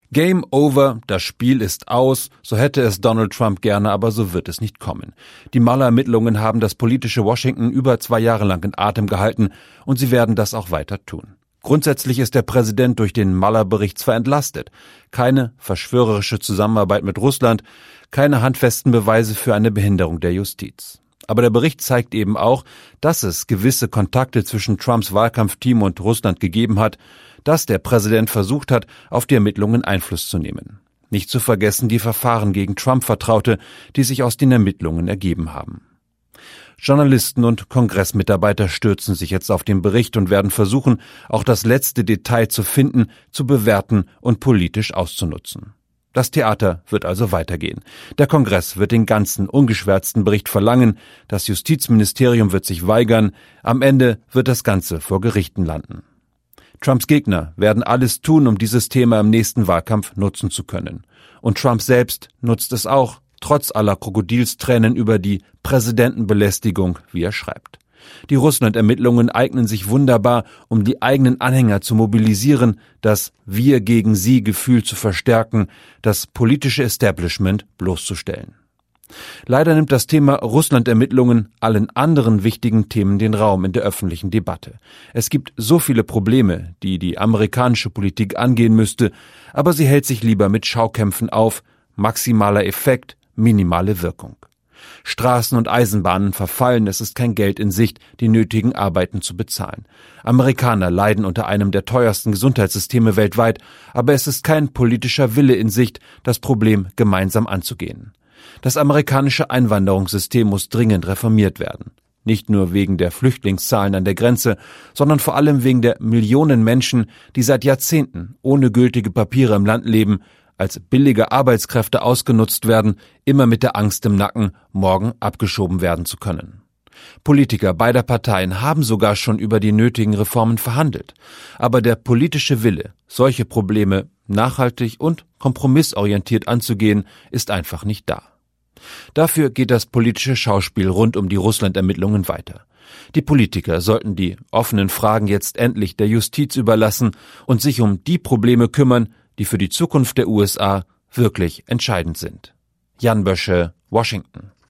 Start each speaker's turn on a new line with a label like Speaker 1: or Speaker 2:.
Speaker 1: Game over, das Spiel ist aus, so hätte es Donald Trump gerne, aber so wird es nicht kommen. Die Mueller-Ermittlungen haben das politische Washington über 2 Jahre lang in Atem gehalten und sie werden das auch weiter tun. Grundsätzlich ist der Präsident durch den Mueller-Bericht zwar entlastet. Keine verschwörerische Zusammenarbeit mit Russland, keine handfesten Beweise für eine Behinderung der Justiz. Aber der Bericht zeigt eben auch, dass es gewisse Kontakte zwischen Trumps Wahlkampfteam und Russland gegeben hat, dass der Präsident versucht hat, auf die Ermittlungen Einfluss zu nehmen. Nicht zu vergessen die Verfahren gegen Trump-Vertraute, die sich aus den Ermittlungen ergeben haben. Journalisten und Kongressmitarbeiter stürzen sich jetzt auf den Bericht und werden versuchen, auch das letzte Detail zu finden, zu bewerten und politisch auszunutzen. Das Theater wird also weitergehen. Der Kongress wird den ganzen ungeschwärzten Bericht verlangen, das Justizministerium wird sich weigern, am Ende wird das Ganze vor Gerichten landen. Trumps Gegner werden alles tun, um dieses Thema im nächsten Wahlkampf nutzen zu können. Und Trump selbst nutzt es auch, trotz aller Krokodilstränen über die Präsidentenbelästigung, wie er schreibt. Die Russland-Ermittlungen eignen sich wunderbar, um die eigenen Anhänger zu mobilisieren, das Wir-gegen-Sie-Gefühl zu verstärken, das politische Establishment bloßzustellen. Leider nimmt das Thema Russland-Ermittlungen allen anderen wichtigen Themen den Raum in der öffentlichen Debatte. Es gibt so viele Probleme, die die amerikanische Politik angehen müsste, aber sie hält sich lieber mit Schaukämpfen auf, maximaler Effekt, minimale Wirkung. Straßen und Eisenbahnen verfallen, es ist kein Geld in Sicht, die nötigen Arbeiten zu bezahlen. Amerikaner leiden unter einem der teuersten Gesundheitssysteme weltweit, aber es ist kein politischer Wille in Sicht, das Problem gemeinsam anzugehen. Das amerikanische Einwanderungssystem muss dringend reformiert werden. Nicht nur wegen der Flüchtlingszahlen an der Grenze, sondern vor allem wegen der Millionen Menschen, die seit Jahrzehnten ohne gültige Papiere im Land leben, als billige Arbeitskräfte ausgenutzt werden, immer mit der Angst im Nacken, morgen abgeschoben werden zu können. Politiker beider Parteien haben sogar schon über die nötigen Reformen verhandelt. Aber der politische Wille, solche Probleme nachhaltig und kompromissorientiert anzugehen, ist einfach nicht da. Dafür geht das politische Schauspiel rund um die Russland-Ermittlungen weiter. Die Politiker sollten die offenen Fragen jetzt endlich der Justiz überlassen und sich um die Probleme kümmern, die für die Zukunft der USA wirklich entscheidend sind. Jan Bösche, Washington.